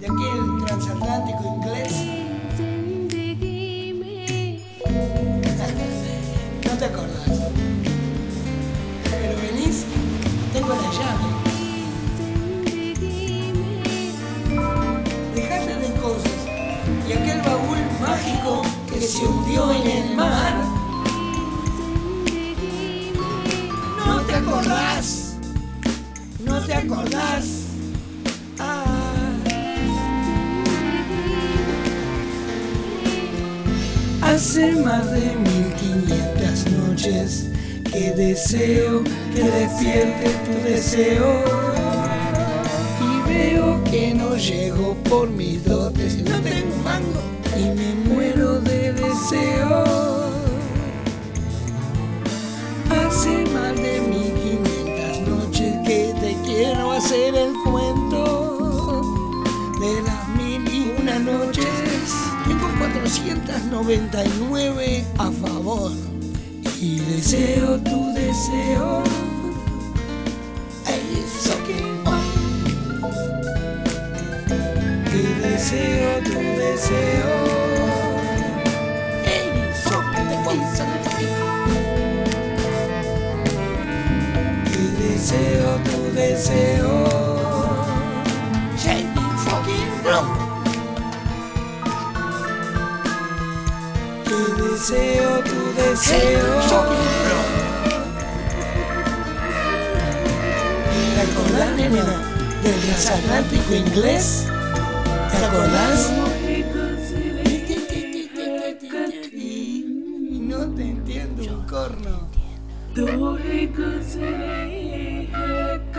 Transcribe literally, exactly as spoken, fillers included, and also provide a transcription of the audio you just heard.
de aquel transatlántico inglés. No te acordás, pero venís, tengo la llave. Dejate de cosas y aquel baúl mágico que se hundió en el mar. No te acordás, no te acordás. Ah. Hace más de mil quinientas noches que deseo que despierte tu deseo, y veo que no llego por mis dotes, no tengo un mango y me muero de deseo. Hace más de mil quinientas noches que te quiero hacer el cuento de las mil y una noches. Tengo cuatrocientas noventa y nueve a favor y deseo tu deseo. Ay, eso que y deseo tu deseo. Ay, eso que te piensa y deseo tu deseo. Shady fucking bro. Que deseo tu deseo. ¿Te acordás, nena, del transatlántico inglés? ¿Te acordás? Y no te entiendo un corno.